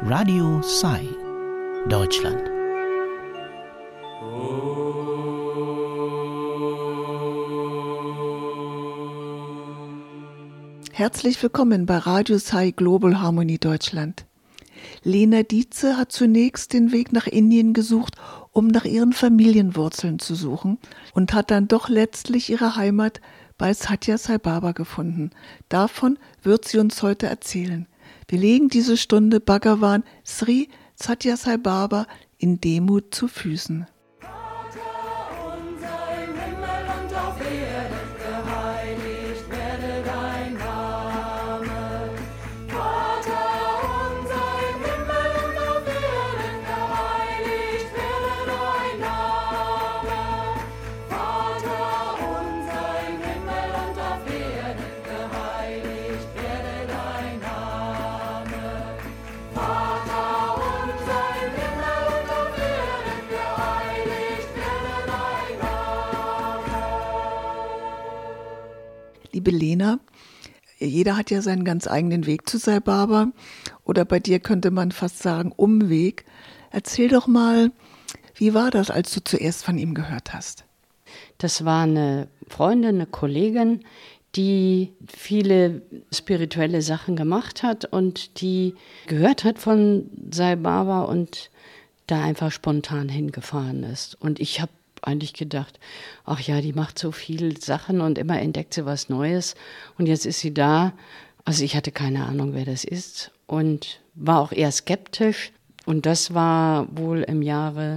Radio Sai, Deutschland. Herzlich willkommen bei Radio Sai Global Harmony Deutschland. Lena Dietze hat zunächst den Weg nach Indien gesucht, um nach ihren Familienwurzeln zu suchen und hat dann doch letztlich ihre Heimat bei Sathya Sai Baba gefunden. Davon wird sie uns heute erzählen. Wir legen diese Stunde Bhagavan Sri Sathya Sai Baba in Demut zu Füßen. Liebe Lena, jeder hat ja seinen ganz eigenen Weg zu Sai Baba oder bei dir könnte man fast sagen Umweg. Erzähl doch mal, wie war das, als du zuerst von ihm gehört hast? Das war eine Freundin, eine Kollegin, die viele spirituelle Sachen gemacht hat und die gehört hat von Sai Baba und da einfach spontan hingefahren ist. Und ich habe eigentlich gedacht, ach ja, die macht so viele Sachen und immer entdeckt sie was Neues. Und jetzt ist sie da. Also ich hatte keine Ahnung, wer das ist und war auch eher skeptisch. Und das war wohl im Jahre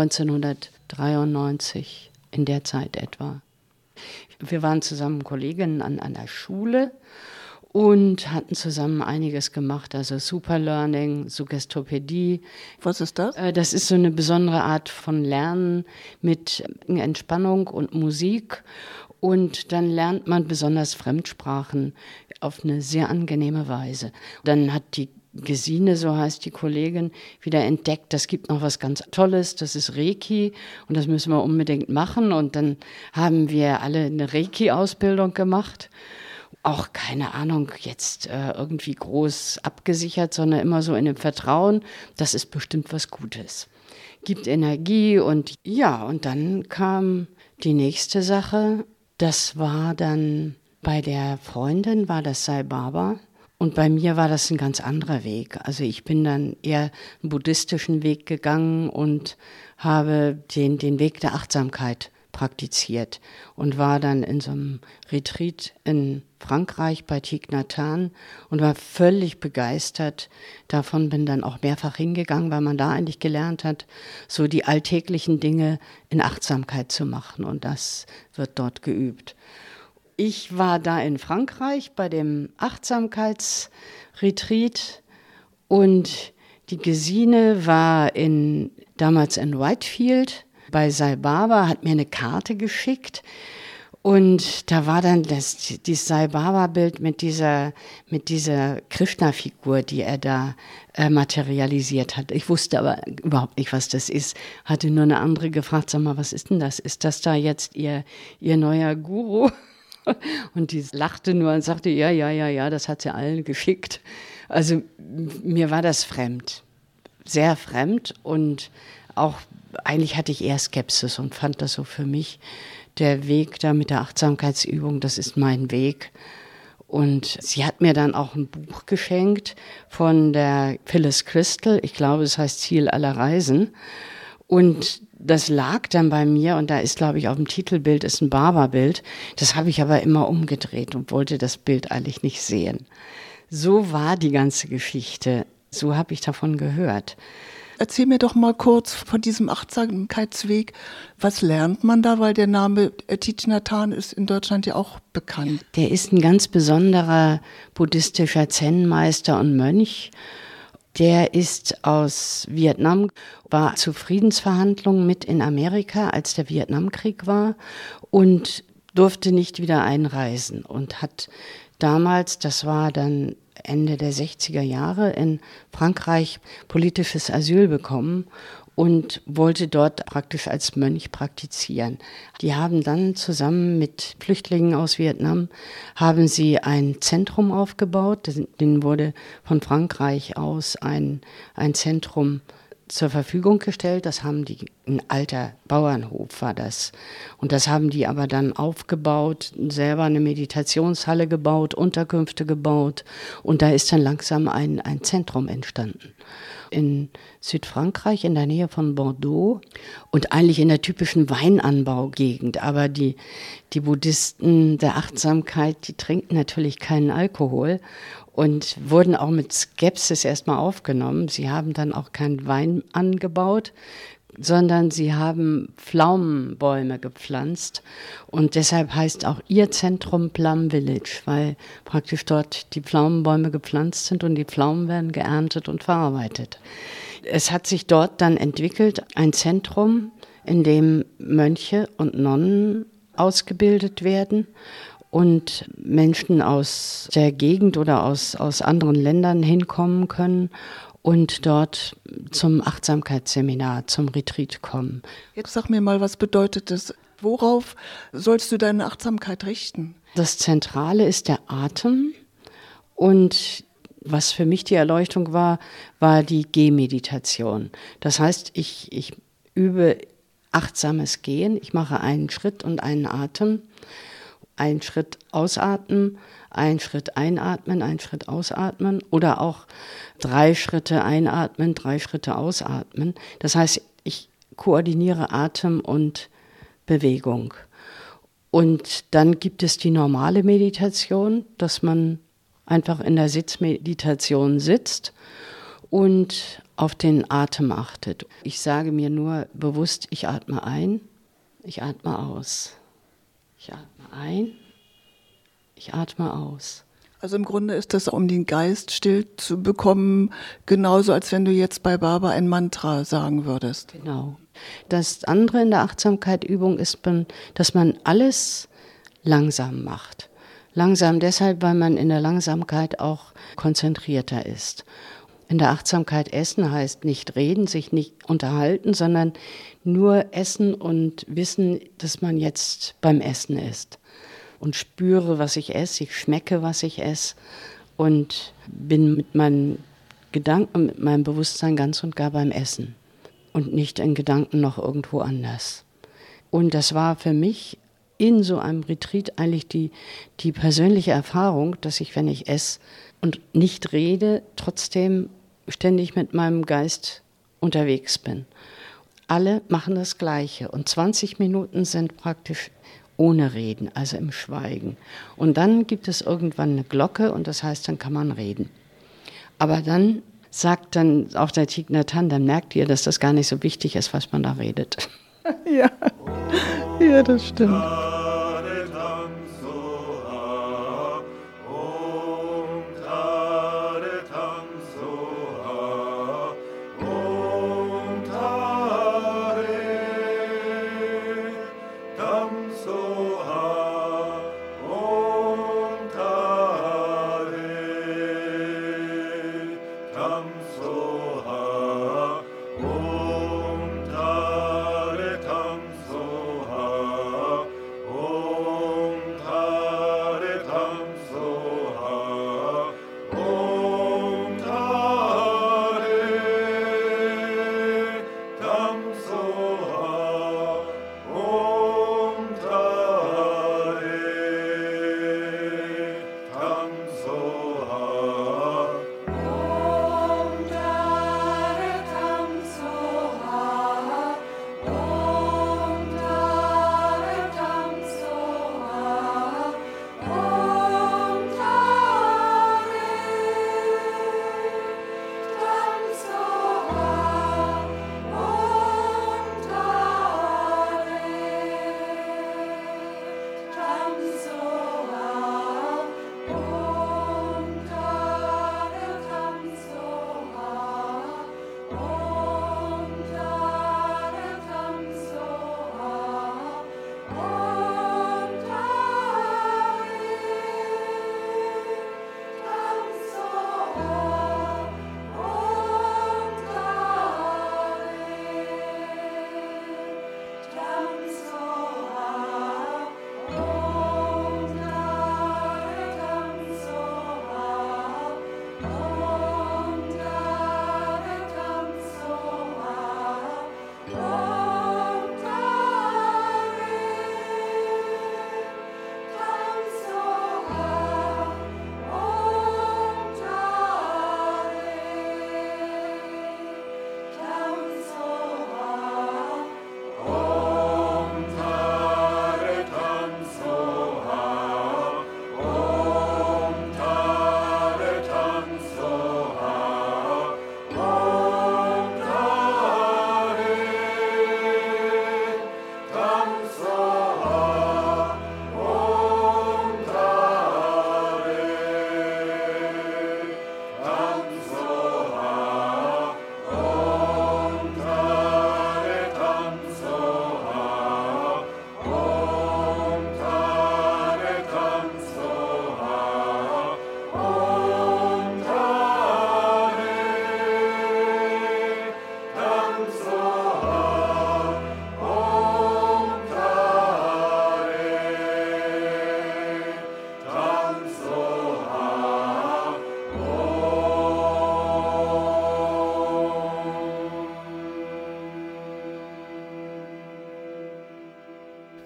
1993, in der Zeit etwa. Wir waren zusammen Kolleginnen an der Schule und hatten zusammen einiges gemacht, also Superlearning, Suggestopädie. Was ist das? Das ist so eine besondere Art von Lernen mit Entspannung und Musik. Und dann lernt man besonders Fremdsprachen auf eine sehr angenehme Weise. Dann hat die Gesine, so heißt die Kollegin, wieder entdeckt, das gibt noch was ganz Tolles, das ist Reiki und das müssen wir unbedingt machen. Und dann haben wir alle eine Reiki-Ausbildung gemacht. Auch keine Ahnung, jetzt irgendwie groß abgesichert, sondern immer so in dem Vertrauen, das ist bestimmt was Gutes. Gibt Energie und ja, und dann kam die nächste Sache. Das war dann bei der Freundin, war das Sai Baba. Und bei mir war das ein ganz anderer Weg. Also ich bin dann eher einen buddhistischen Weg gegangen und habe den Weg der Achtsamkeit praktiziert und war dann in so einem Retreat in Frankreich bei Thich Nhat Hanh und war völlig begeistert davon, bin dann auch mehrfach hingegangen, weil man da eigentlich gelernt hat, so die alltäglichen Dinge in Achtsamkeit zu machen und das wird dort geübt. Ich war da in Frankreich bei dem Achtsamkeitsretreat und die Gesine war damals in Whitefield bei Sai Baba, hat mir eine Karte geschickt und da war dann dieses Sai Baba-Bild mit dieser Krishna-Figur, die er da materialisiert hat. Ich wusste aber überhaupt nicht, was das ist. Hatte nur eine andere gefragt, sag mal, was ist denn das? Ist das da jetzt ihr neuer Guru? Und die lachte nur und sagte, ja, das hat sie allen geschickt. Also mir war das fremd, sehr fremd und auch eigentlich hatte ich eher Skepsis und fand das so für mich, der Weg da mit der Achtsamkeitsübung, das ist mein Weg. Und sie hat mir dann auch ein Buch geschenkt von der Phyllis Crystal, ich glaube, es heißt Ziel aller Reisen. Und das lag dann bei mir und da ist, glaube ich, auf dem Titelbild ist ein Baba-Bild. Das habe ich aber immer umgedreht und wollte das Bild eigentlich nicht sehen. So war die ganze Geschichte. So habe ich davon gehört. Erzähl mir doch mal kurz von diesem Achtsamkeitsweg. Was lernt man da? Weil der Name Thich Nhat Hanh ist in Deutschland ja auch bekannt. Der ist ein ganz besonderer buddhistischer Zen-Meister und Mönch. Der ist aus Vietnam, war zu Friedensverhandlungen mit in Amerika, als der Vietnamkrieg war und durfte nicht wieder einreisen und hat damals, das war dann Ende der 60er Jahre in Frankreich politisches Asyl bekommen und wollte dort praktisch als Mönch praktizieren. Die haben dann zusammen mit Flüchtlingen aus Vietnam, haben sie ein Zentrum aufgebaut. Denen wurde von Frankreich aus ein Zentrum zur Verfügung gestellt. Das haben die, ein alter Bauernhof war das. Und das haben die aber dann aufgebaut, selber eine Meditationshalle gebaut, Unterkünfte gebaut. Und da ist dann langsam ein Zentrum entstanden. In Südfrankreich, in der Nähe von Bordeaux und eigentlich in der typischen Weinanbaugegend. Aber die Buddhisten der Achtsamkeit, die trinken natürlich keinen Alkohol und wurden auch mit Skepsis erstmal aufgenommen. Sie haben dann auch keinen Wein angebaut, sondern sie haben Pflaumenbäume gepflanzt. Und deshalb heißt auch ihr Zentrum Plum Village, weil praktisch dort die Pflaumenbäume gepflanzt sind und die Pflaumen werden geerntet und verarbeitet. Es hat sich dort dann entwickelt, ein Zentrum, in dem Mönche und Nonnen ausgebildet werden und Menschen aus der Gegend oder aus anderen Ländern hinkommen können und dort zum Achtsamkeitsseminar, zum Retreat kommen. Jetzt sag mir mal, was bedeutet das? Worauf sollst du deine Achtsamkeit richten? Das Zentrale ist der Atem und was für mich die Erleuchtung war die Gehmeditation. Das heißt, ich übe achtsames Gehen, ich mache einen Schritt und einen Atem. Ein Schritt ausatmen, ein Schritt einatmen, ein Schritt ausatmen oder auch 3 Schritte einatmen, 3 Schritte ausatmen. Das heißt, ich koordiniere Atem und Bewegung. Und dann gibt es die normale Meditation, dass man einfach in der Sitzmeditation sitzt und auf den Atem achtet. Ich sage mir nur bewusst, ich atme ein, ich atme aus. Ich atme ein, ich atme aus. Also im Grunde ist das, um den Geist still zu bekommen, genauso als wenn du jetzt bei Baba ein Mantra sagen würdest. Genau. Das andere in der Achtsamkeit-Übung ist, dass man alles langsam macht. Langsam deshalb, weil man in der Langsamkeit auch konzentrierter ist. In der Achtsamkeit essen heißt nicht reden, sich nicht unterhalten, sondern nur essen und wissen, dass man jetzt beim Essen ist. Und spüre, was ich esse, ich schmecke, was ich esse und bin mit meinen Gedanken, mit meinem Bewusstsein ganz und gar beim Essen und nicht in Gedanken noch irgendwo anders. Und das war für mich in so einem Retreat eigentlich die persönliche Erfahrung, dass ich, wenn ich esse und nicht rede, trotzdem ständig mit meinem Geist unterwegs bin. Alle machen das Gleiche und 20 Minuten sind praktisch ohne Reden, also im Schweigen. Und dann gibt es irgendwann eine Glocke und das heißt, dann kann man reden. Aber dann sagt dann auch der Thich Nhat Hanh, dann merkt ihr, dass das gar nicht so wichtig ist, was man da redet. Ja, das stimmt.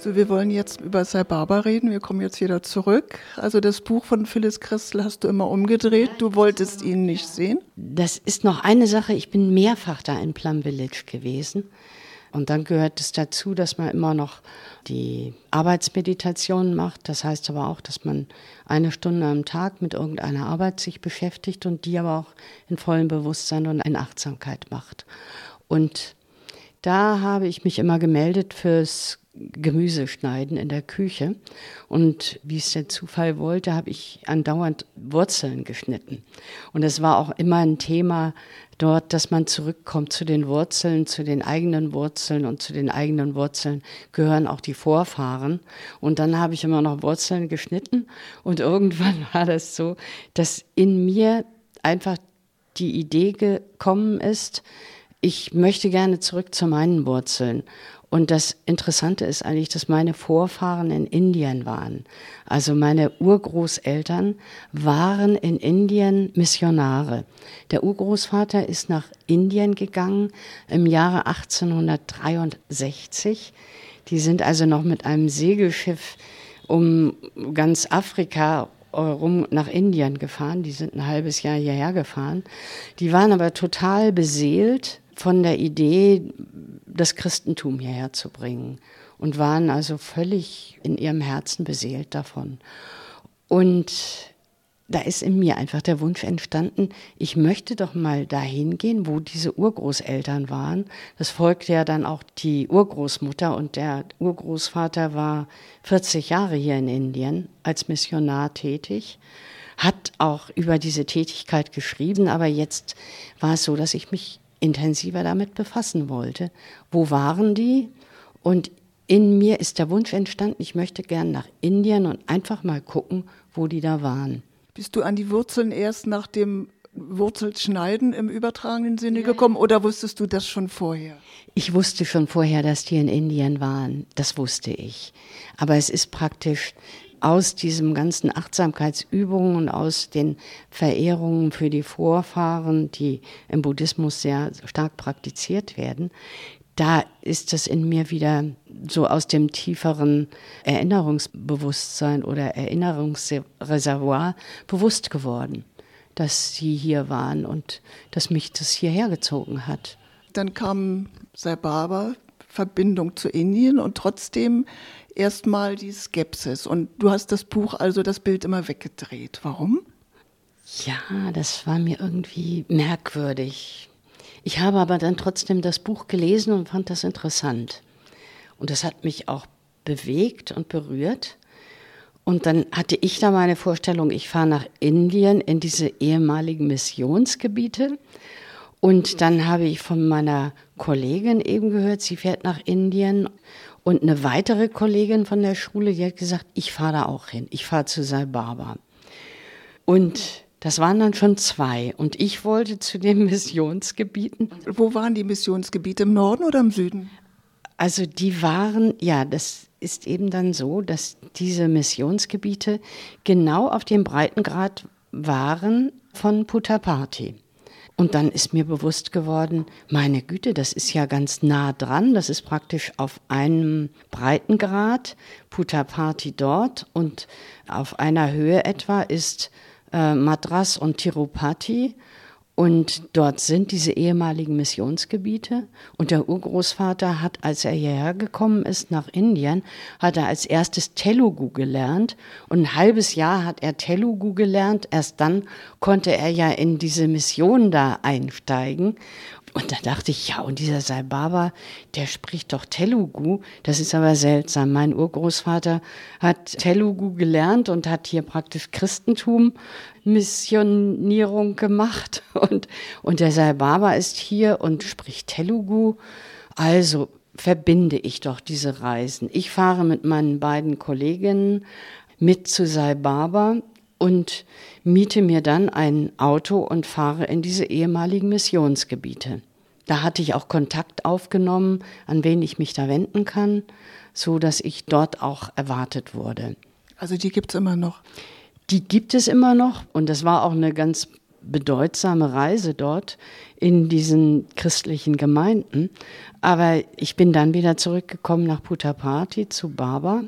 So, wir wollen jetzt über Sai Baba reden. Wir kommen jetzt wieder zurück. Also das Buch von Phyllis Christel hast du immer umgedreht. Du wolltest ihn nicht sehen. Das ist noch eine Sache. Ich bin mehrfach da in Plum Village gewesen. Und dann gehört es dazu, dass man immer noch die Arbeitsmeditation macht. Das heißt aber auch, dass man 1 Stunde am Tag mit irgendeiner Arbeit sich beschäftigt und die aber auch in vollem Bewusstsein und in Achtsamkeit macht. Und da habe ich mich immer gemeldet fürs Gemüseschneiden in der Küche. Und wie es der Zufall wollte, habe ich andauernd Wurzeln geschnitten. Und es war auch immer ein Thema dort, dass man zurückkommt zu den Wurzeln, zu den eigenen Wurzeln. Und zu den eigenen Wurzeln gehören auch die Vorfahren. Und dann habe ich immer noch Wurzeln geschnitten. Und irgendwann war das so, dass in mir einfach die Idee gekommen ist, ich möchte gerne zurück zu meinen Wurzeln. Und das Interessante ist eigentlich, dass meine Vorfahren in Indien waren. Also meine Urgroßeltern waren in Indien Missionare. Der Urgroßvater ist nach Indien gegangen im Jahre 1863. Die sind also noch mit einem Segelschiff um ganz Afrika rum nach Indien gefahren. Die sind ein halbes Jahr hierher gefahren. Die waren aber total beseelt von der Idee, das Christentum hierher zu bringen und waren also völlig in ihrem Herzen beseelt davon. Und da ist in mir einfach der Wunsch entstanden, ich möchte doch mal dahin gehen, wo diese Urgroßeltern waren. Das folgte ja dann auch die Urgroßmutter und der Urgroßvater war 40 Jahre hier in Indien als Missionar tätig, hat auch über diese Tätigkeit geschrieben, aber jetzt war es so, dass ich mich intensiver damit befassen wollte. Wo waren die? Und in mir ist der Wunsch entstanden, ich möchte gern nach Indien und einfach mal gucken, wo die da waren. Bist du an die Wurzeln erst nach dem Wurzelschneiden im übertragenen Sinne gekommen oder wusstest du das schon vorher? Ich wusste schon vorher, dass die in Indien waren. Das wusste ich. Aber es ist praktisch aus diesen ganzen Achtsamkeitsübungen und aus den Verehrungen für die Vorfahren, die im Buddhismus sehr stark praktiziert werden, da ist es in mir wieder so aus dem tieferen Erinnerungsbewusstsein oder Erinnerungsreservoir bewusst geworden, dass sie hier waren und dass mich das hierher gezogen hat. Dann kam Sai Baba, Verbindung zu Indien und trotzdem erstmal die Skepsis. Und du hast das Buch, also das Bild immer weggedreht. Warum? Ja, das war mir irgendwie merkwürdig. Ich habe aber dann trotzdem das Buch gelesen und fand das interessant. Und das hat mich auch bewegt und berührt. Und dann hatte ich da meine Vorstellung, ich fahre nach Indien in diese ehemaligen Missionsgebiete. Und dann habe ich von meiner Kollegin eben gehört, sie fährt nach Indien. Und eine weitere Kollegin von der Schule, die hat gesagt, ich fahre da auch hin. Ich fahre zu Sai Baba. Und das waren dann schon 2. Und ich wollte zu den Missionsgebieten. Wo waren die Missionsgebiete? Im Norden oder im Süden? Also die waren, ja, das ist eben dann so, dass diese Missionsgebiete genau auf dem Breitengrad waren von Puttaparthi. Und dann ist mir bewusst geworden, meine Güte, das ist ja ganz nah dran, das ist praktisch auf einem Breitengrad, Puttaparthi dort und auf einer Höhe etwa ist Madras und Tirupati und dort sind diese ehemaligen Missionsgebiete und der Urgroßvater hat, als er hierher gekommen ist nach Indien, hat er als erstes Telugu gelernt und ein halbes Jahr hat er Telugu gelernt, erst dann konnte er ja in diese Mission da einsteigen. Und da dachte ich, ja, und dieser Sai Baba, der spricht doch Telugu. Das ist aber seltsam. Mein Urgroßvater hat Telugu gelernt und hat hier praktisch Christentum, Missionierung gemacht. Und der Sai Baba ist hier und spricht Telugu. Also verbinde ich doch diese Reisen. Ich fahre mit meinen beiden Kolleginnen mit zu Sai Baba und miete mir dann ein Auto und fahre in diese ehemaligen Missionsgebiete. Da hatte ich auch Kontakt aufgenommen, an wen ich mich da wenden kann, so dass ich dort auch erwartet wurde. Also die gibt's immer noch? Die gibt es immer noch und das war auch eine ganz bedeutsame Reise dort in diesen christlichen Gemeinden. Aber ich bin dann wieder zurückgekommen nach Puttaparthi zu Baba.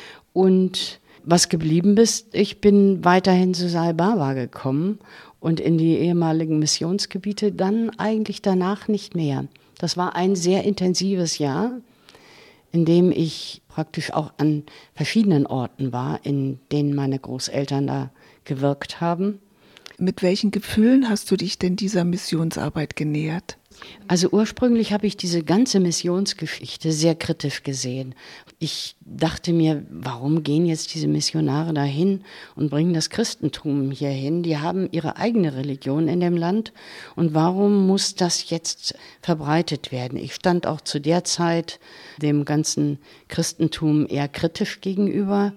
Und was geblieben ist, ich bin weiterhin zu Sai Baba gekommen und in die ehemaligen Missionsgebiete dann eigentlich danach nicht mehr. Das war ein sehr intensives Jahr, in dem ich praktisch auch an verschiedenen Orten war, in denen meine Großeltern da gewirkt haben. Mit welchen Gefühlen hast du dich denn dieser Missionsarbeit genähert? Also ursprünglich habe ich diese ganze Missionsgeschichte sehr kritisch gesehen. Ich dachte mir, warum gehen jetzt diese Missionare dahin und bringen das Christentum hierhin? Die haben ihre eigene Religion in dem Land und warum muss das jetzt verbreitet werden? Ich stand auch zu der Zeit dem ganzen Christentum eher kritisch gegenüber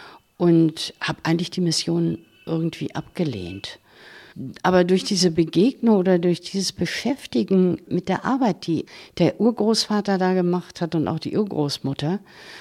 und habe eigentlich die Mission irgendwie abgelehnt. Aber durch diese Begegnung oder durch dieses Beschäftigen mit der Arbeit, die der Urgroßvater da gemacht hat und auch die Urgroßmutter,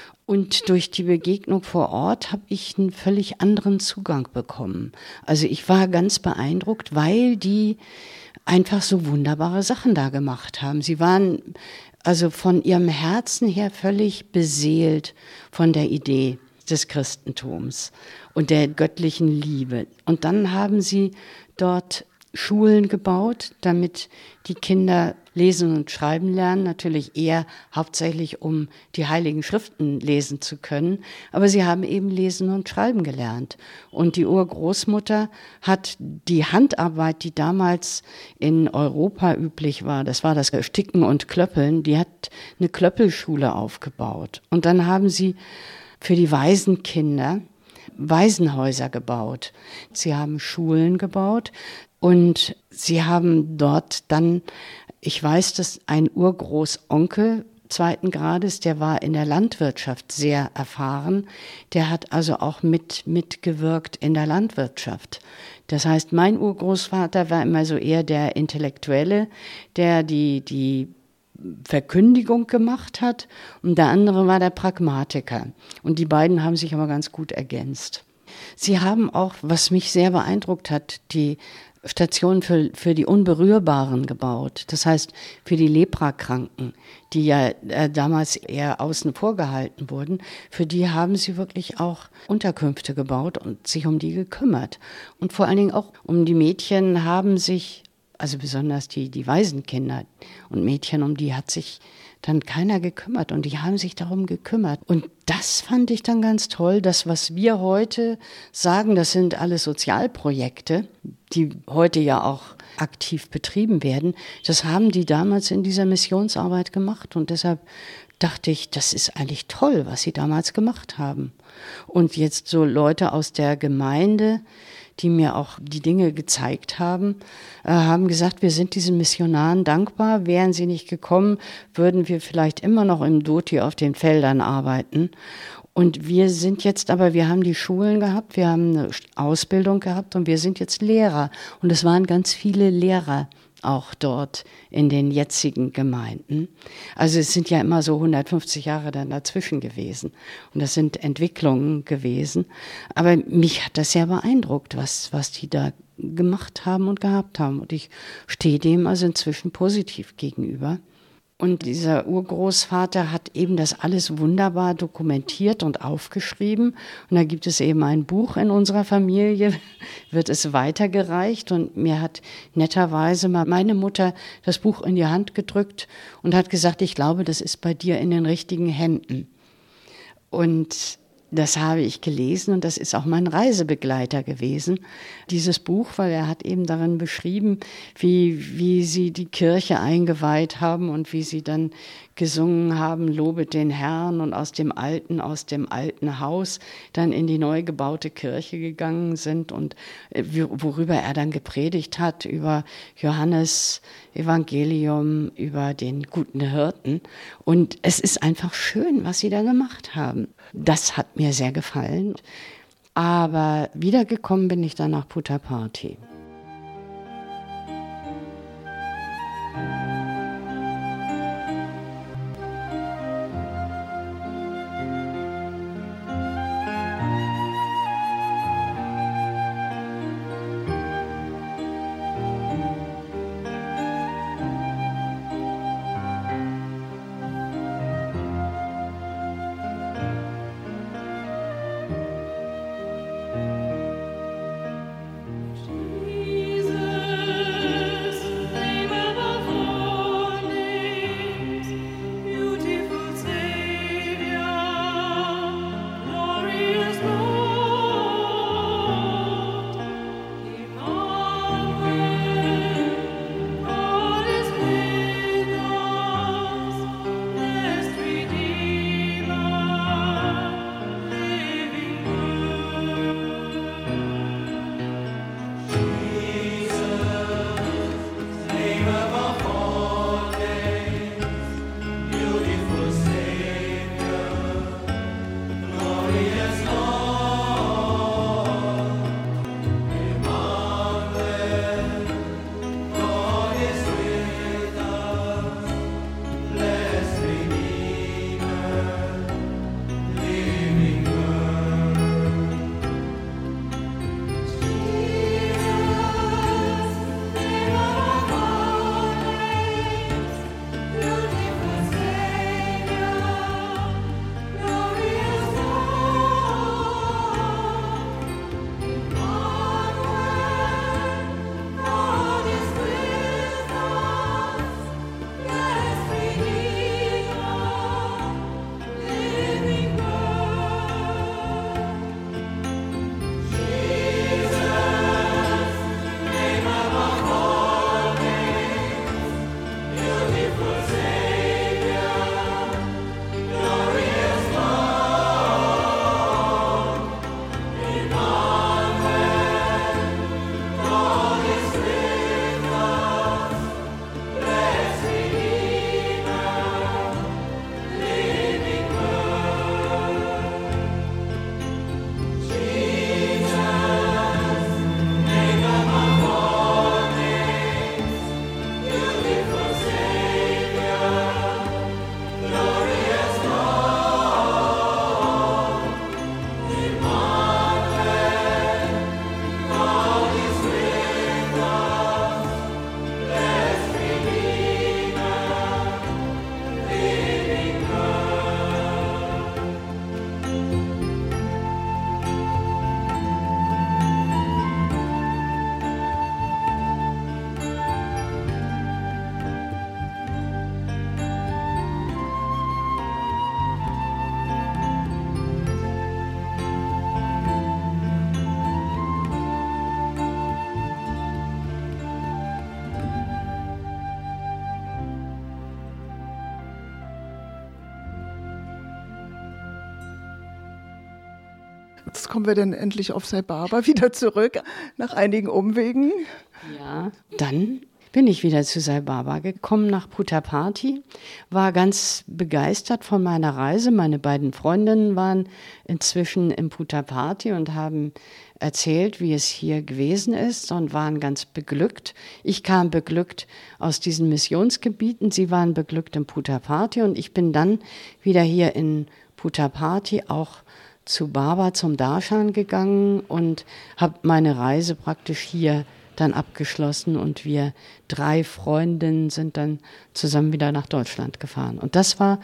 und durch die Begegnung vor Ort habe ich einen völlig anderen Zugang bekommen. Also ich war ganz beeindruckt, weil die einfach so wunderbare Sachen da gemacht haben. Sie waren also von ihrem Herzen her völlig beseelt von der Idee des Christentums und der göttlichen Liebe. Und dann haben sie dort Schulen gebaut, damit die Kinder lesen und schreiben lernen, natürlich eher hauptsächlich, um die Heiligen Schriften lesen zu können, aber sie haben eben lesen und schreiben gelernt. Und die Urgroßmutter hat die Handarbeit, die damals in Europa üblich war, das war das Sticken und Klöppeln, die hat eine Klöppelschule aufgebaut. Und dann haben sie für die Waisenkinder Waisenhäuser gebaut. Sie haben Schulen gebaut und sie haben dort dann, ich weiß, dass ein Urgroßonkel zweiten Grades, der war in der Landwirtschaft sehr erfahren, der hat also auch mitgewirkt in der Landwirtschaft. Das heißt, mein Urgroßvater war immer so eher der Intellektuelle, der die Verkündigung gemacht hat und der andere war der Pragmatiker. Und die beiden haben sich aber ganz gut ergänzt. Sie haben auch, was mich sehr beeindruckt hat, die Station für die Unberührbaren gebaut. Das heißt, für die Leprakranken, die ja damals eher außen vor gehalten wurden, für die haben sie wirklich auch Unterkünfte gebaut und sich um die gekümmert. Und vor allen Dingen auch um die Mädchen haben sich, also besonders die Waisenkinder und Mädchen, um die hat sich dann keiner gekümmert und die haben sich darum gekümmert. Und das fand ich dann ganz toll, das, was wir heute sagen, das sind alles Sozialprojekte, die heute ja auch aktiv betrieben werden. Das haben die damals in dieser Missionsarbeit gemacht und deshalb dachte ich, das ist eigentlich toll, was sie damals gemacht haben. Und jetzt so Leute aus der Gemeinde, die mir auch die Dinge gezeigt haben, haben gesagt, wir sind diesen Missionaren dankbar. Wären sie nicht gekommen, würden wir vielleicht immer noch im Doti auf den Feldern arbeiten. Und wir sind jetzt aber, wir haben die Schulen gehabt, wir haben eine Ausbildung gehabt und wir sind jetzt Lehrer. Und es waren ganz viele Lehrer auch dort in den jetzigen Gemeinden. Also es sind ja immer so 150 Jahre dann dazwischen gewesen. Und das sind Entwicklungen gewesen. Aber mich hat das sehr beeindruckt, was die da gemacht haben und gehabt haben. Und ich stehe dem also inzwischen positiv gegenüber. Und dieser Urgroßvater hat eben das alles wunderbar dokumentiert und aufgeschrieben. Und da gibt es eben ein Buch in unserer Familie, wird es weitergereicht. Und mir hat netterweise mal meine Mutter das Buch in die Hand gedrückt und hat gesagt, ich glaube, das ist bei dir in den richtigen Händen. Und das habe ich gelesen und das ist auch mein Reisebegleiter gewesen, dieses Buch, weil er hat eben darin beschrieben, wie sie die Kirche eingeweiht haben und wie sie dann gesungen haben, lobet den Herrn und aus dem alten Haus dann in die neu gebaute Kirche gegangen sind und worüber er dann gepredigt hat, über Johannes Evangelium, über den guten Hirten. Und es ist einfach schön, was sie da gemacht haben. Das hat mir sehr gefallen. Aber wiedergekommen bin ich dann nach Puttaparthi. Jetzt kommen wir dann endlich auf Sai Baba wieder zurück, nach einigen Umwegen. Ja, dann bin ich wieder zu Sai Baba gekommen nach Puttaparthi, war ganz begeistert von meiner Reise. Meine beiden Freundinnen waren inzwischen in Puttaparthi und haben erzählt, wie es hier gewesen ist und waren ganz beglückt. Ich kam beglückt aus diesen Missionsgebieten, sie waren beglückt in Puttaparthi und ich bin dann wieder hier in Puttaparthi auch zu Baba zum Darshan gegangen und habe meine Reise praktisch hier dann abgeschlossen und wir 3 Freundinnen sind dann zusammen wieder nach Deutschland gefahren. Und das war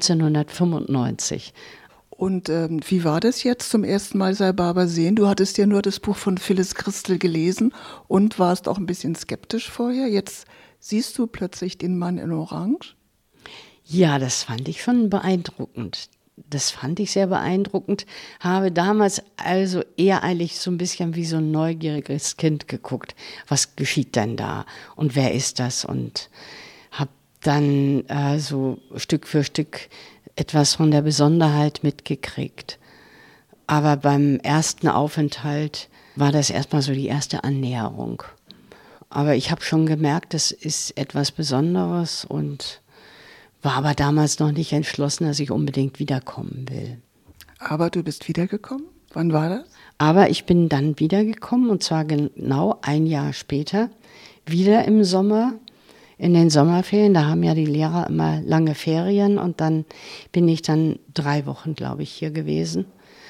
1995. Und wie war das jetzt zum ersten Mal Sai Baba sehen? Du hattest ja nur das Buch von Phyllis Christel gelesen und warst auch ein bisschen skeptisch vorher. Jetzt siehst du plötzlich den Mann in Orange. Ja, das fand ich schon beeindruckend. Das fand ich sehr beeindruckend. Habe damals also ehrlich so ein bisschen wie so ein neugieriges Kind geguckt. Was geschieht denn da? Und wer ist das? Und habe dann so Stück für Stück etwas von der Besonderheit mitgekriegt. Aber beim ersten Aufenthalt war das erstmal so die erste Annäherung. Aber ich habe schon gemerkt, das ist etwas Besonderes und war aber damals noch nicht entschlossen, dass ich unbedingt wiederkommen will. Aber du bist wiedergekommen? Wann war das? Aber ich bin dann wiedergekommen und zwar genau ein Jahr später, wieder im Sommer, in den Sommerferien. Da haben ja die Lehrer immer lange Ferien und dann bin ich dann 3 Wochen, glaube ich, hier gewesen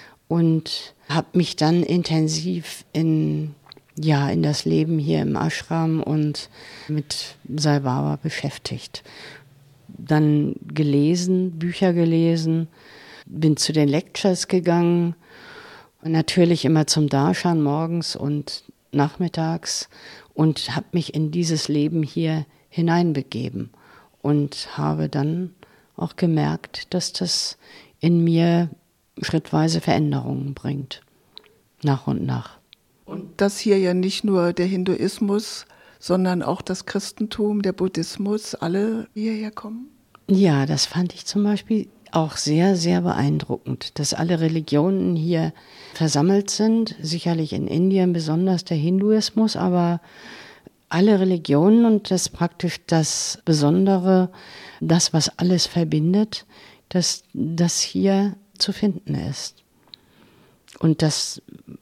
und habe mich dann intensiv in das Leben hier im Ashram und mit Sai Baba beschäftigt. Dann gelesen, Bücher gelesen, bin zu den Lectures gegangen, natürlich immer zum Darshan morgens und nachmittags und habe mich in dieses Leben hier hineinbegeben und habe dann auch gemerkt, dass das in mir schrittweise Veränderungen bringt, nach und nach. Und dass hier ja nicht nur der Hinduismus, sondern auch das Christentum, der Buddhismus, alle hierher kommen? Ja, das fand ich zum Beispiel auch sehr, sehr beeindruckend, dass alle Religionen hier versammelt sind. Sicherlich in Indien besonders der Hinduismus, aber alle Religionen und das praktisch das Besondere, das, was alles verbindet, dass das hier zu finden ist. Und das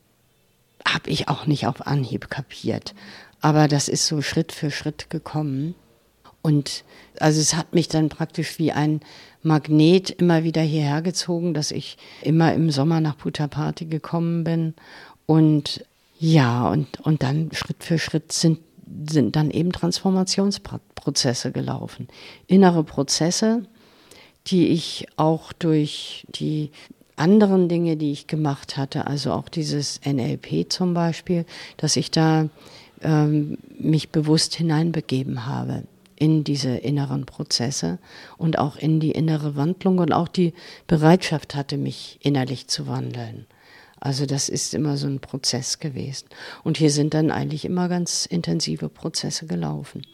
habe ich auch nicht auf Anhieb kapiert. Aber das ist so Schritt für Schritt gekommen. Und also es hat mich dann praktisch wie ein Magnet immer wieder hierher gezogen, dass ich immer im Sommer nach Puttaparthi gekommen bin. Und ja, und dann Schritt für Schritt sind dann eben Transformationsprozesse gelaufen. Innere Prozesse, die ich auch durch die anderen Dinge, die ich gemacht hatte, also auch dieses NLP zum Beispiel, dass ich da mich bewusst hineinbegeben habe in diese inneren Prozesse und auch in die innere Wandlung und auch die Bereitschaft hatte, mich innerlich zu wandeln. Also das ist immer so ein Prozess gewesen. Und hier sind dann eigentlich immer ganz intensive Prozesse gelaufen.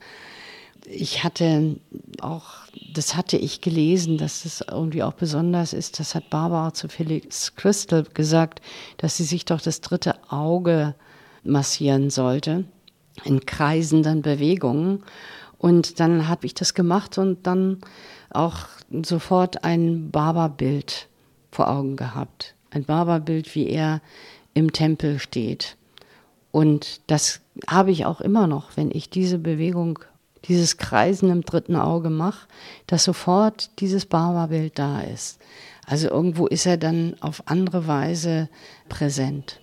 Ich hatte auch, das hatte ich gelesen, dass das irgendwie auch besonders ist, das hat Barbara zu Phyllis Christel gesagt, dass sie sich doch das 3. Auge massieren sollte, in kreisenden Bewegungen. Und dann habe ich das gemacht und dann auch sofort ein Baba-Bild vor Augen gehabt. Ein Baba-Bild, wie er im Tempel steht. Und das habe ich auch immer noch, wenn ich diese Bewegung, dieses Kreisen im 3. Auge mache, dass sofort dieses Baba-Bild da ist. Also irgendwo ist er dann auf andere Weise präsent.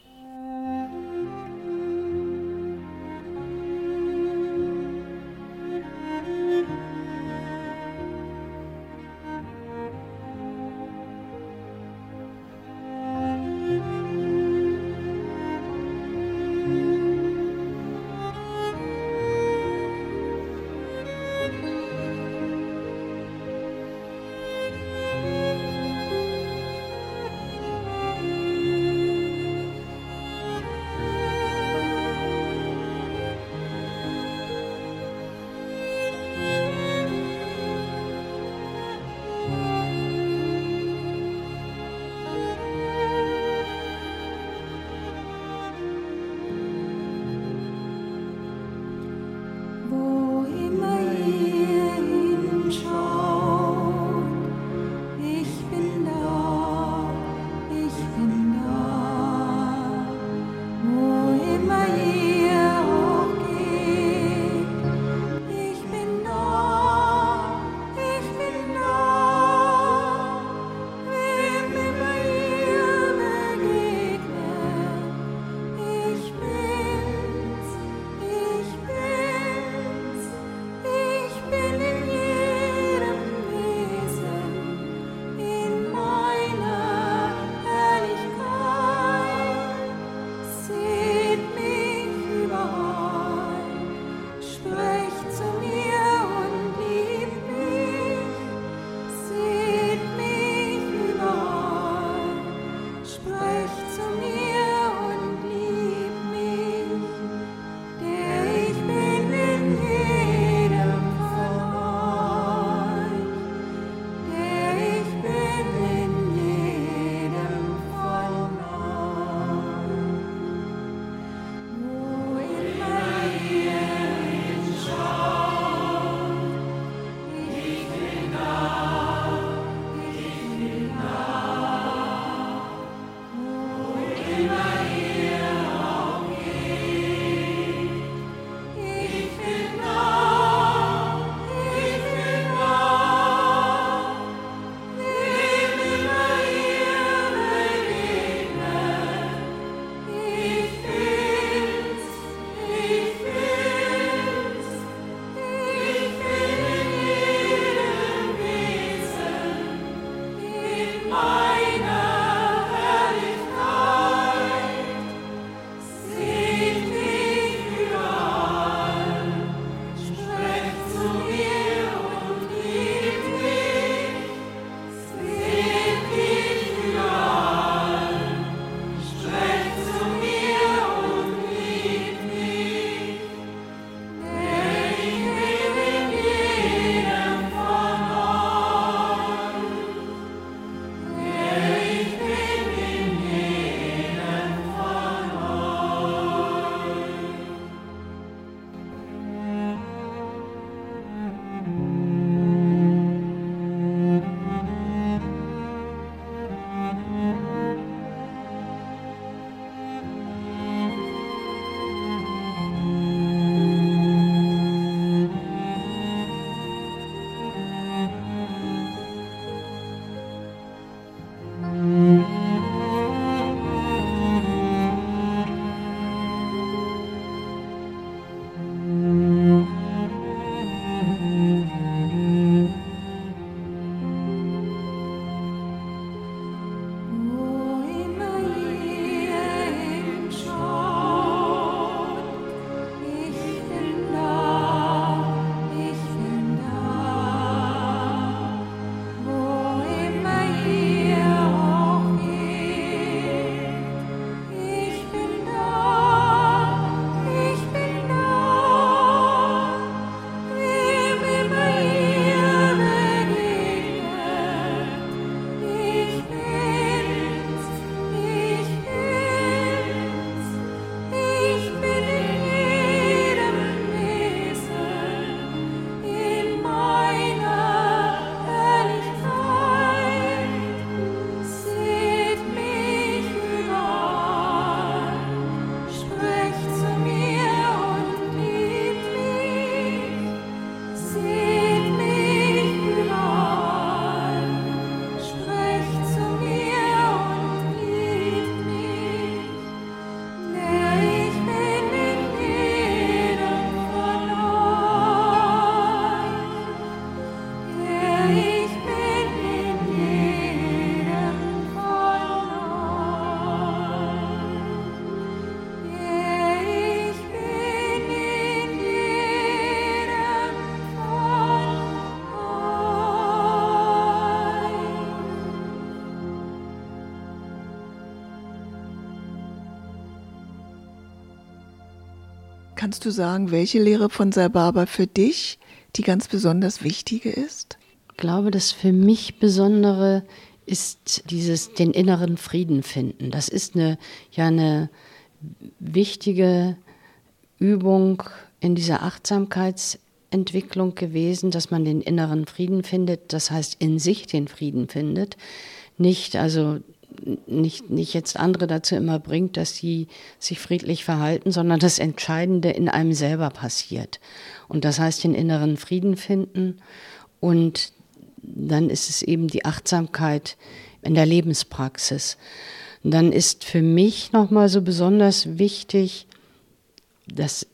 Kannst du sagen, welche Lehre von Sai Baba für dich die ganz besonders wichtige ist? Ich glaube, das für mich Besondere ist den inneren Frieden finden. Das ist eine wichtige Übung in dieser Achtsamkeitsentwicklung gewesen, dass man den inneren Frieden findet, das heißt in sich den Frieden findet, nicht jetzt andere dazu immer bringt, dass sie sich friedlich verhalten, sondern das Entscheidende in einem selber passiert. Und das heißt den inneren Frieden finden, und dann ist es eben die Achtsamkeit in der Lebenspraxis. Und dann ist für mich nochmal so besonders wichtig, ist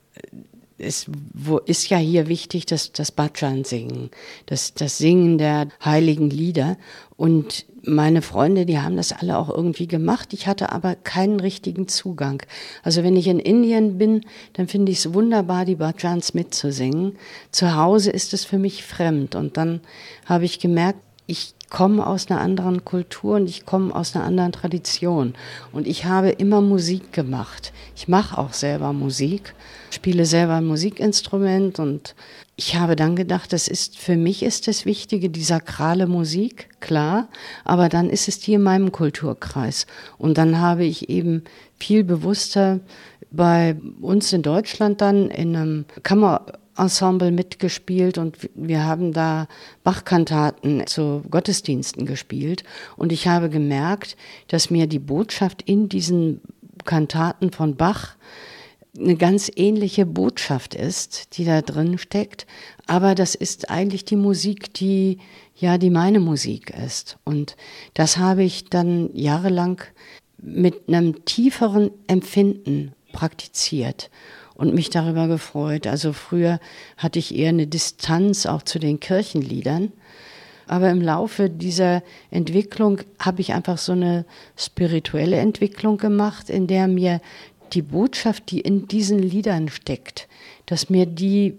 ja hier wichtig, das Bhajan singen, das Singen der heiligen Lieder. Und meine Freunde, die haben das alle auch irgendwie gemacht. Ich hatte aber keinen richtigen Zugang. Also wenn ich in Indien bin, dann finde ich es wunderbar, die Bhajans mitzusingen. Zu Hause ist es für mich fremd. Und dann habe ich gemerkt, ich komme aus einer anderen Kultur und ich komme aus einer anderen Tradition. Und ich habe immer Musik gemacht. Ich mache auch selber Musik, spiele selber ein Musikinstrument, und ich habe dann gedacht, für mich ist das Wichtige die sakrale Musik, klar, aber dann ist es die in meinem Kulturkreis. Und dann habe ich eben viel bewusster bei uns in Deutschland dann in einem Kammerensemble mitgespielt, und wir haben da Bach-Kantaten zu Gottesdiensten gespielt, und ich habe gemerkt, dass mir die Botschaft in diesen Kantaten von Bach eine ganz ähnliche Botschaft ist, die da drin steckt, aber das ist eigentlich die Musik, die meine Musik ist. Und das habe ich dann jahrelang mit einem tieferen Empfinden praktiziert und mich darüber gefreut. Also früher hatte ich eher eine Distanz auch zu den Kirchenliedern, aber im Laufe dieser Entwicklung habe ich einfach so eine spirituelle Entwicklung gemacht, in der mir die Botschaft, die in diesen Liedern steckt, dass ich mir die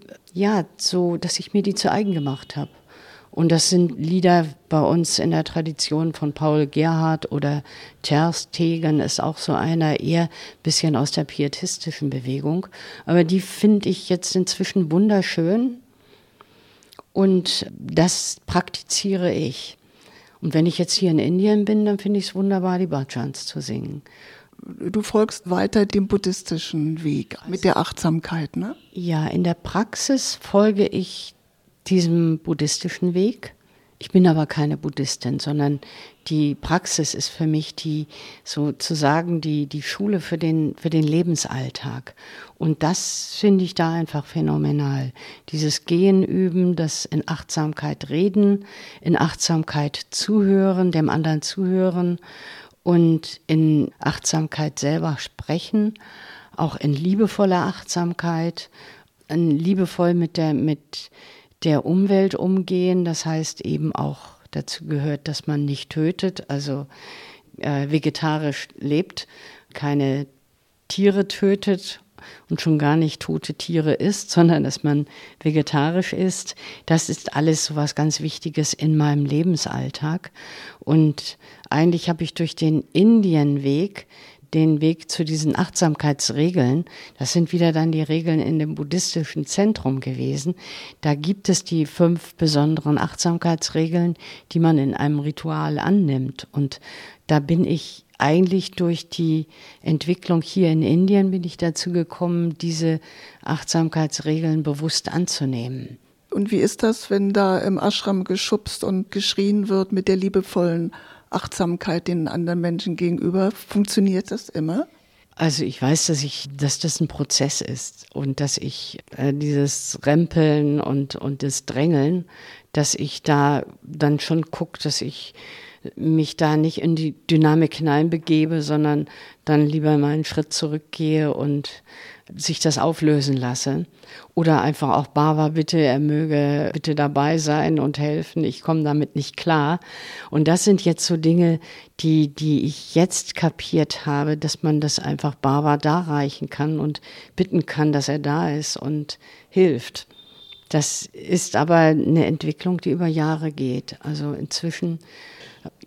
zu eigen gemacht habe. Und das sind Lieder bei uns in der Tradition von Paul Gerhardt oder Ter Stegen ist auch so einer, eher ein bisschen aus der pietistischen Bewegung. Aber die finde ich jetzt inzwischen wunderschön, und das praktiziere ich. Und wenn ich jetzt hier in Indien bin, dann finde ich es wunderbar, die Bhajans zu singen. Du folgst weiter dem buddhistischen Weg mit der Achtsamkeit, ne? Ja, in der Praxis folge ich diesem buddhistischen Weg. Ich bin aber keine Buddhistin, sondern die Praxis ist für mich die Schule für den Lebensalltag. Und das finde ich da einfach phänomenal. Dieses Gehen üben, das in Achtsamkeit reden, in Achtsamkeit zuhören, dem anderen zuhören und in Achtsamkeit selber sprechen, auch in liebevoller Achtsamkeit, liebevoll mit der Umwelt umgehen. Das heißt eben auch, dazu gehört, dass man nicht tötet, also vegetarisch lebt, keine Tiere tötet und schon gar nicht tote Tiere isst, sondern dass man vegetarisch isst. Das ist alles so was ganz Wichtiges in meinem Lebensalltag. Und eigentlich habe ich durch den Indienweg den Weg zu diesen Achtsamkeitsregeln, das sind wieder dann die Regeln in dem buddhistischen Zentrum gewesen. Da gibt es die 5 besonderen Achtsamkeitsregeln, die man in einem Ritual annimmt. Und da bin ich eigentlich durch die Entwicklung hier in Indien bin ich dazu gekommen, diese Achtsamkeitsregeln bewusst anzunehmen. Und wie ist das, wenn da im Ashram geschubst und geschrien wird mit der liebevollen Achtsamkeit den anderen Menschen gegenüber? Funktioniert das immer? Also ich weiß, dass das ein Prozess ist und dass ich dieses Rempeln und das Drängeln, dass ich da dann schon gucke, dass ich mich da nicht in die Dynamik hineinbegebe, sondern dann lieber mal einen Schritt zurückgehe und sich das auflösen lasse. Oder einfach auch Baba, bitte, er möge bitte dabei sein und helfen, ich komme damit nicht klar. Und das sind jetzt so Dinge, die ich jetzt kapiert habe, dass man das einfach Baba darreichen kann und bitten kann, dass er da ist und hilft. Das ist aber eine Entwicklung, die über Jahre geht. Also inzwischen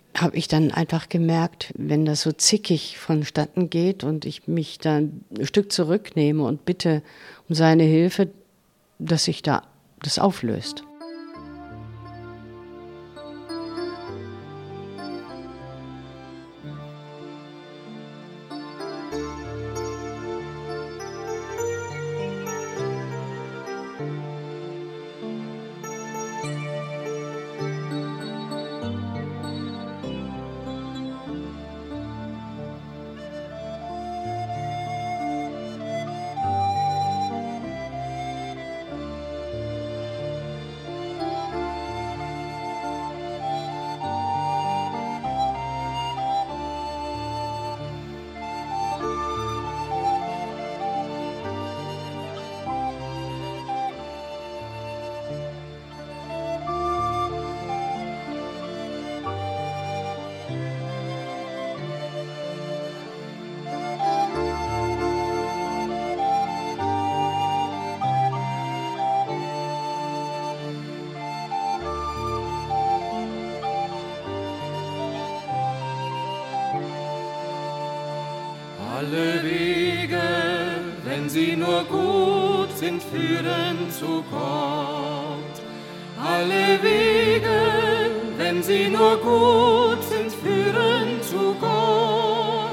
habe ich dann einfach gemerkt, wenn das so zickig vonstatten geht und ich mich dann ein Stück zurücknehme und bitte um seine Hilfe, dass sich da das auflöst. Alle Wege, wenn sie nur gut sind, führen zu Gott. Alle Wege, wenn sie nur gut sind, führen zu Gott.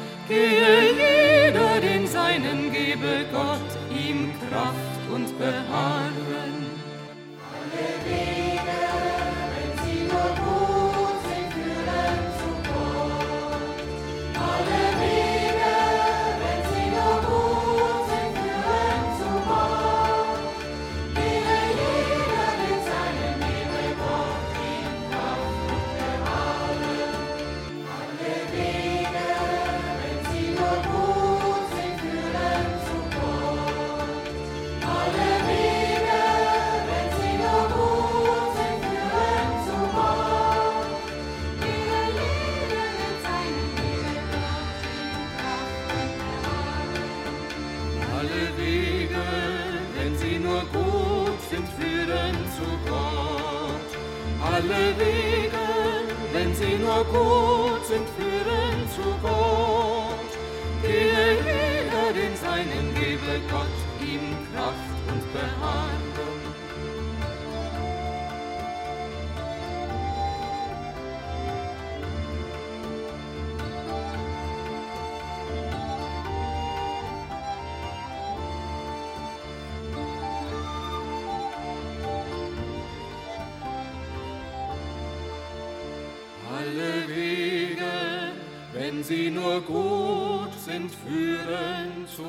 Gehe jeder den Seinen, gebe Gott ihm Kraft und Beharren. Alle Wege, wenn sie nur gut sind, führen zu Gott. Alle Wege, wenn sie nur gut sind, führen zu Gott. Gehe jeder den Seinen, gebe Gott ihm Kraft und Beharren. Alle Wege, wenn sie nur gut sind, führen zu Gott. Alle Wege, wenn sie nur gut sind, führen zu Gott. Gehe jeder den Seinen, gebe Gott ihm Kraft und Beharren. Alle Wege, wenn sie nur gut sind, führen zu Gott. Alle Wege, wenn sie nur gut sind, führen zu Gott. Gehe jeder den Seinen, gebe Gott ihm Kraft und Beharren. Alle Wege, wenn sie nur gut sind, führen zu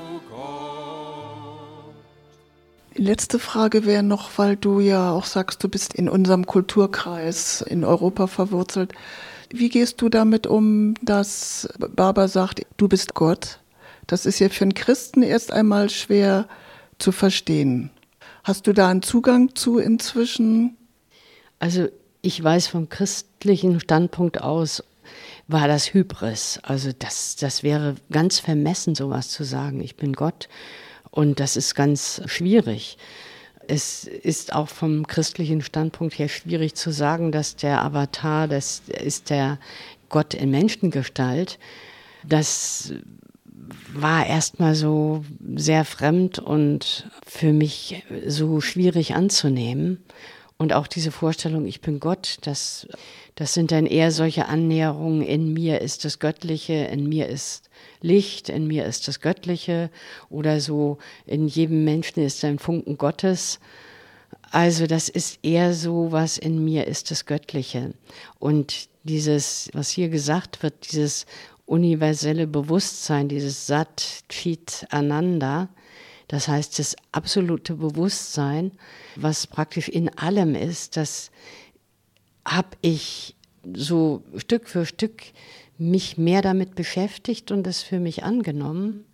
Gott. Die letzte Frage wäre noch, weil du ja auch sagst, du bist in unserem Kulturkreis in Europa verwurzelt. Wie gehst du damit um, dass Barbara sagt, du bist Gott? Das ist ja für einen Christen erst einmal schwer zu verstehen. Hast du da einen Zugang zu inzwischen? Also ich weiß vom christlichen Standpunkt aus, war das Hybris. Also das wäre ganz vermessen, sowas zu sagen. Ich bin Gott und das ist ganz schwierig. Es ist auch vom christlichen Standpunkt her schwierig zu sagen, dass der Avatar, das ist der Gott in Menschengestalt. Das war erstmal so sehr fremd und für mich so schwierig anzunehmen. Und auch diese Vorstellung, ich bin Gott, das sind dann eher solche Annäherungen, in mir ist das Göttliche, in mir ist Licht, in mir ist das Göttliche oder so, in jedem Menschen ist ein Funken Gottes. Also das ist eher so, was in mir ist das Göttliche. Und dieses, was hier gesagt wird, dieses universelle Bewusstsein, dieses Sat, Chit, Ananda, das heißt das absolute Bewusstsein, was praktisch in allem ist, das habe ich so Stück für Stück mich mehr damit beschäftigt und das für mich angenommen.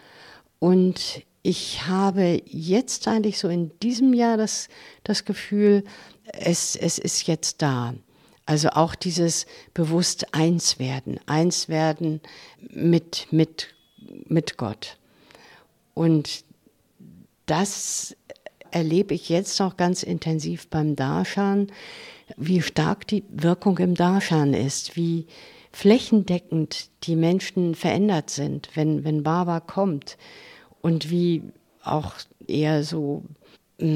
Und ich habe jetzt eigentlich so in diesem Jahr das Gefühl, es ist jetzt da. Also auch dieses bewusst eins werden mit Gott. Und das erlebe ich jetzt auch ganz intensiv beim Darshan, wie stark die Wirkung im Darshan ist, wie flächendeckend die Menschen verändert sind, wenn Baba kommt und wie auch eher so, so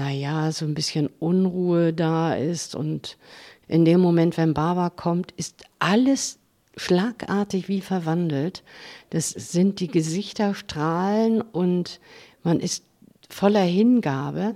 ein bisschen Unruhe da ist. Und in dem Moment, wenn Baba kommt, ist alles schlagartig wie verwandelt. Das sind die Gesichter strahlen und man ist voller Hingabe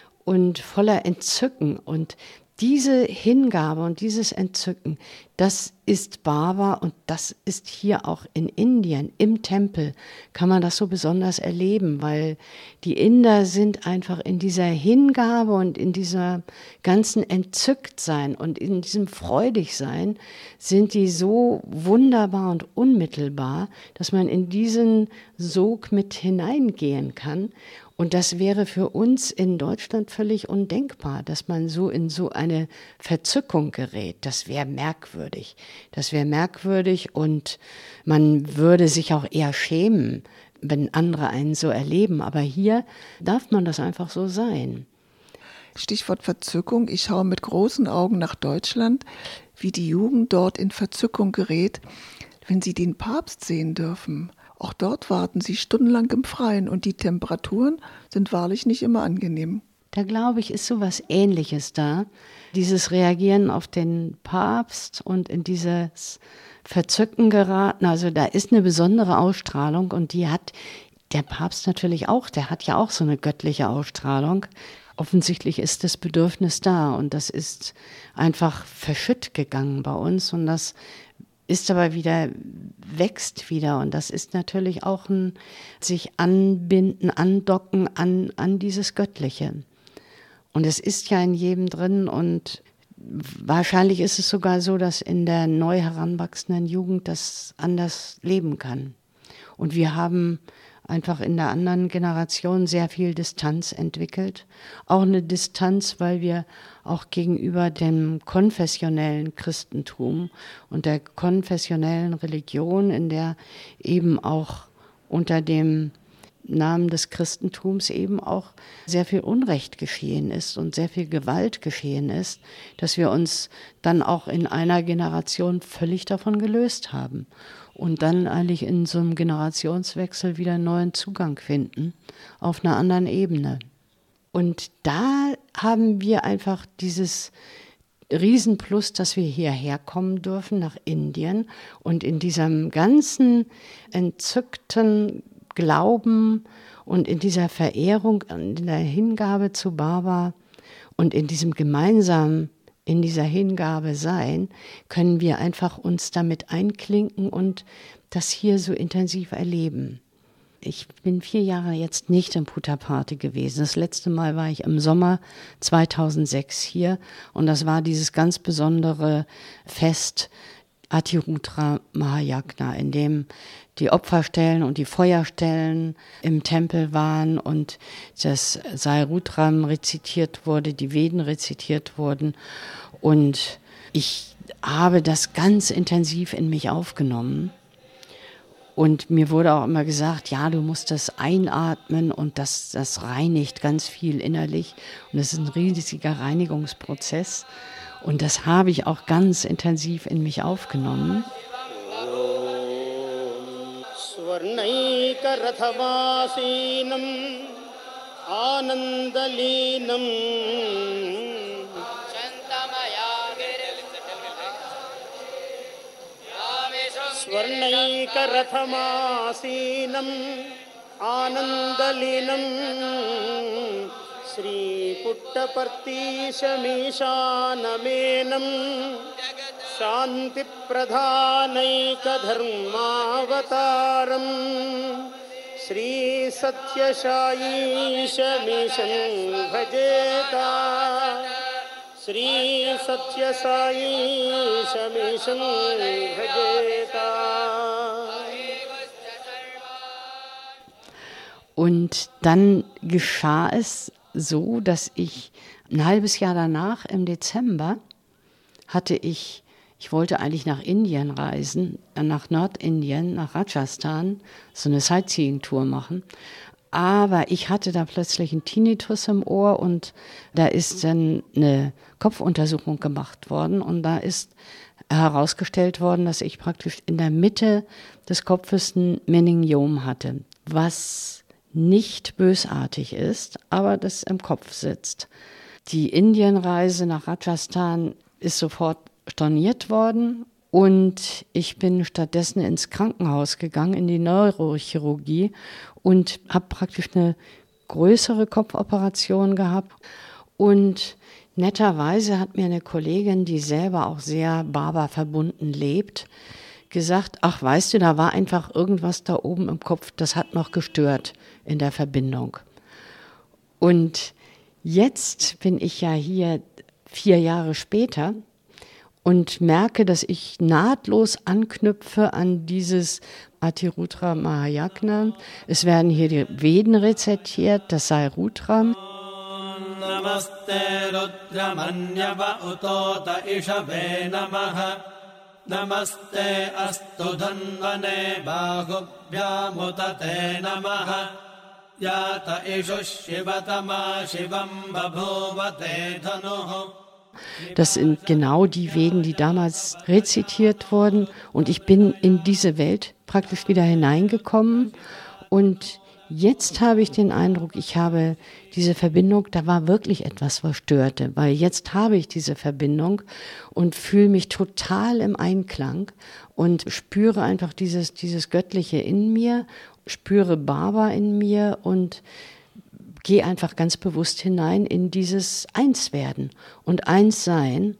und voller Entzücken. Und diese Hingabe und dieses Entzücken, das ist Baba und das ist hier auch in Indien, im Tempel, kann man das so besonders erleben, weil die Inder sind einfach in dieser Hingabe und in dieser ganzen Entzücktsein und in diesem Freudigsein sind die so wunderbar und unmittelbar, dass man in diesen Sog mit hineingehen kann. Und das wäre für uns in Deutschland völlig undenkbar, dass man so in so eine Verzückung gerät. Das wäre merkwürdig. Das wäre merkwürdig und man würde sich auch eher schämen, wenn andere einen so erleben. Aber hier darf man das einfach so sein. Stichwort Verzückung. Ich schaue mit großen Augen nach Deutschland, wie die Jugend dort in Verzückung gerät, wenn sie den Papst sehen dürfen. Auch dort warten sie stundenlang im Freien und die Temperaturen sind wahrlich nicht immer angenehm. Da glaube ich, ist so was Ähnliches da. Dieses Reagieren auf den Papst und in dieses Verzücken geraten. Also da ist eine besondere Ausstrahlung und die hat der Papst natürlich auch. Der hat ja auch so eine göttliche Ausstrahlung. Offensichtlich ist das Bedürfnis da und das ist einfach verschütt gegangen bei uns und das ist aber wieder, wächst wieder und das ist natürlich auch ein sich anbinden, andocken an dieses Göttliche. Und es ist ja in jedem drin und wahrscheinlich ist es sogar so, dass in der neu heranwachsenden Jugend das anders leben kann. Und wir haben einfach in der anderen Generation sehr viel Distanz entwickelt. Auch eine Distanz, weil wir auch gegenüber dem konfessionellen Christentum und der konfessionellen Religion, in der eben auch unter dem Namen des Christentums eben auch sehr viel Unrecht geschehen ist und sehr viel Gewalt geschehen ist, dass wir uns dann auch in einer Generation völlig davon gelöst haben und dann eigentlich in so einem Generationswechsel wieder einen neuen Zugang finden auf einer anderen Ebene. Und da haben wir einfach dieses Riesenplus, dass wir hierher kommen dürfen nach Indien und in diesem ganzen entzückten Glauben und in dieser Verehrung, in der Hingabe zu Baba und in diesem gemeinsamen, in dieser Hingabe sein, können wir einfach uns damit einklinken und das hier so intensiv erleben. Ich bin 4 Jahre jetzt nicht im Puttaparthi gewesen. Das letzte Mal war ich im Sommer 2006 hier und das war dieses ganz besondere Fest Atirutra Mahayagna, in dem die Opferstellen und die Feuerstellen im Tempel waren und das Sai-Rudram rezitiert wurde, die Veden rezitiert wurden. Und ich habe das ganz intensiv in mich aufgenommen. Und mir wurde auch immer gesagt, ja, du musst das einatmen und das reinigt ganz viel innerlich. Und das ist ein riesiger Reinigungsprozess. Und das habe ich auch ganz intensiv in mich aufgenommen. स्वर्णैकरथमासीनं आनन्दलीनं श्रीपुट्टपर्तीशमीशानमेनं शान्तिप्रधानैकधर्मावतारं श्रीसत्यसायीशमीशं भजेता श्री सत्यसायीशमीशं भजेता. Und dann geschah es so, dass ich ein halbes Jahr danach, im Dezember, ich wollte eigentlich nach Indien reisen, nach Nordindien, nach Rajasthan, so eine Sightseeing-Tour machen. Aber ich hatte da plötzlich einen Tinnitus im Ohr und da ist dann eine Kopfuntersuchung gemacht worden und da ist herausgestellt worden, dass ich praktisch in der Mitte des Kopfes ein Meningiom hatte, was nicht bösartig ist, aber das im Kopf sitzt. Die Indienreise nach Rajasthan ist sofort storniert worden und ich bin stattdessen ins Krankenhaus gegangen, in die Neurochirurgie und habe praktisch eine größere Kopfoperation gehabt. Und netterweise hat mir eine Kollegin, die selber auch sehr Baba verbunden lebt, gesagt, ach weißt du, da war einfach irgendwas da oben im Kopf, das hat noch gestört in der Verbindung. Und jetzt bin ich ja hier 4 Jahre später und merke, dass ich nahtlos anknüpfe an dieses Atirutra Mahayagna. Es werden hier die Veden rezitiert, das sei Rudra. Namaste Rudramanyava Utota Ishave Namaha Namaste Astu Dhanvane Bahubhyamutate Namaha Yata Ishu Shivatama Shivam Babhuvate Dhanuhu. Das sind genau die Veden, die damals rezitiert wurden. Und ich bin in diese Welt praktisch wieder hineingekommen. Und jetzt habe ich den Eindruck, ich habe diese Verbindung, da war wirklich etwas, was störte. Weil jetzt habe ich diese Verbindung und fühle mich total im Einklang und spüre einfach dieses Göttliche in mir, spüre Baba in mir und gehe einfach ganz bewusst hinein in dieses Einswerden und Einssein.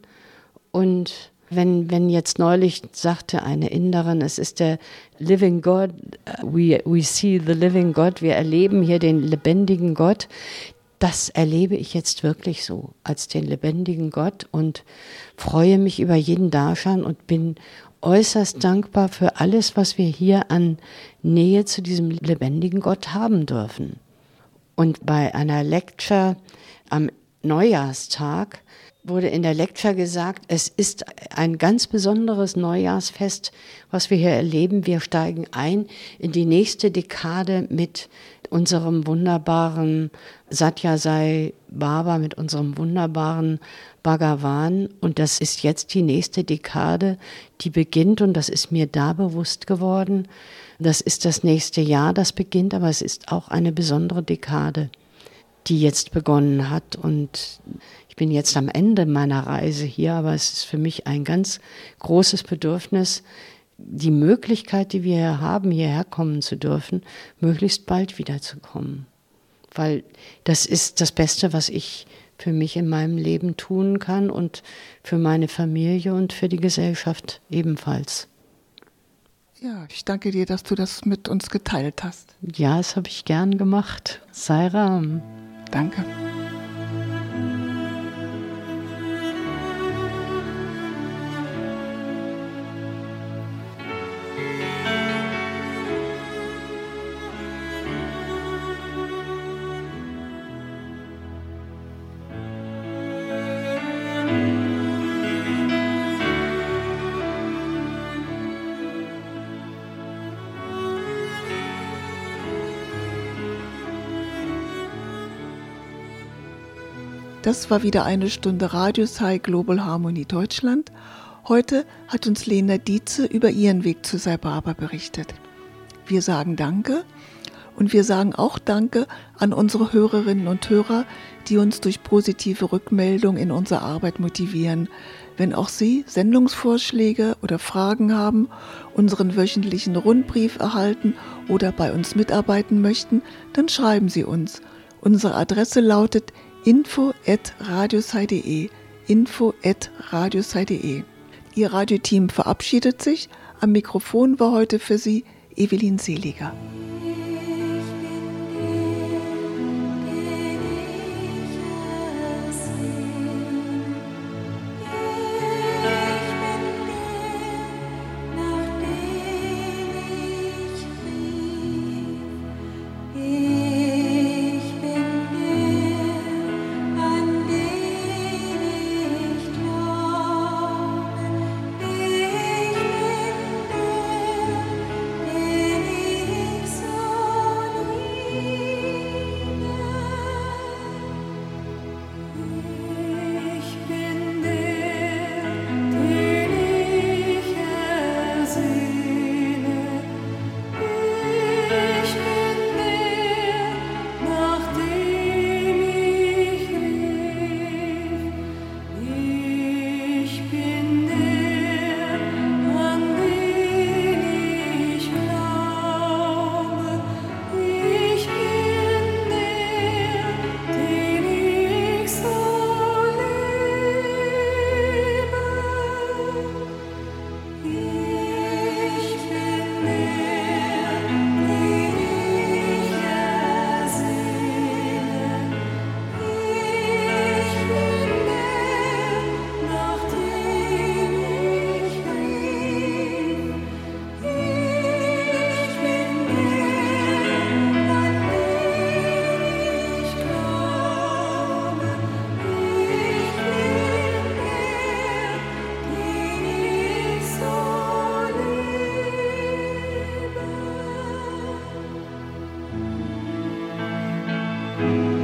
Und wenn jetzt neulich sagte eine Inderin, es ist der Living God, we see the living God, wir erleben hier den lebendigen Gott, das erlebe ich jetzt wirklich so, als den lebendigen Gott und freue mich über jeden Darshan und bin äußerst dankbar für alles, was wir hier an Nähe zu diesem lebendigen Gott haben dürfen. Und bei einer Lecture am Neujahrstag wurde in der Lecture gesagt, es ist ein ganz besonderes Neujahrsfest, was wir hier erleben. Wir steigen ein in die nächste Dekade mit unserem wunderbaren Satya Sai Baba, mit unserem wunderbaren Bhagavan. Und das ist jetzt die nächste Dekade, die beginnt. Und das ist mir da bewusst geworden. Das ist das nächste Jahr, das beginnt, aber es ist auch eine besondere Dekade, die jetzt begonnen hat. Und ich bin jetzt am Ende meiner Reise hier, aber es ist für mich ein ganz großes Bedürfnis, die Möglichkeit, die wir hier haben, hierher kommen zu dürfen, möglichst bald wiederzukommen. Weil das ist das Beste, was ich für mich in meinem Leben tun kann und für meine Familie und für die Gesellschaft ebenfalls. Ja, ich danke dir, dass du das mit uns geteilt hast. Ja, das habe ich gern gemacht. Sai Ram. Danke. Das war wieder eine Stunde Radio Sai Global Harmony Deutschland. Heute hat uns Lena Dietze über ihren Weg zu Sai Baba berichtet. Wir sagen Danke und wir sagen auch Danke an unsere Hörerinnen und Hörer, die uns durch positive Rückmeldung in unserer Arbeit motivieren. Wenn auch Sie Sendungsvorschläge oder Fragen haben, unseren wöchentlichen Rundbrief erhalten oder bei uns mitarbeiten möchten, dann schreiben Sie uns. Unsere Adresse lautet info@radiosai.de, info@radiosai.de. Ihr Radioteam verabschiedet sich. Am Mikrofon war heute für Sie Evelyn Seliger. So Musik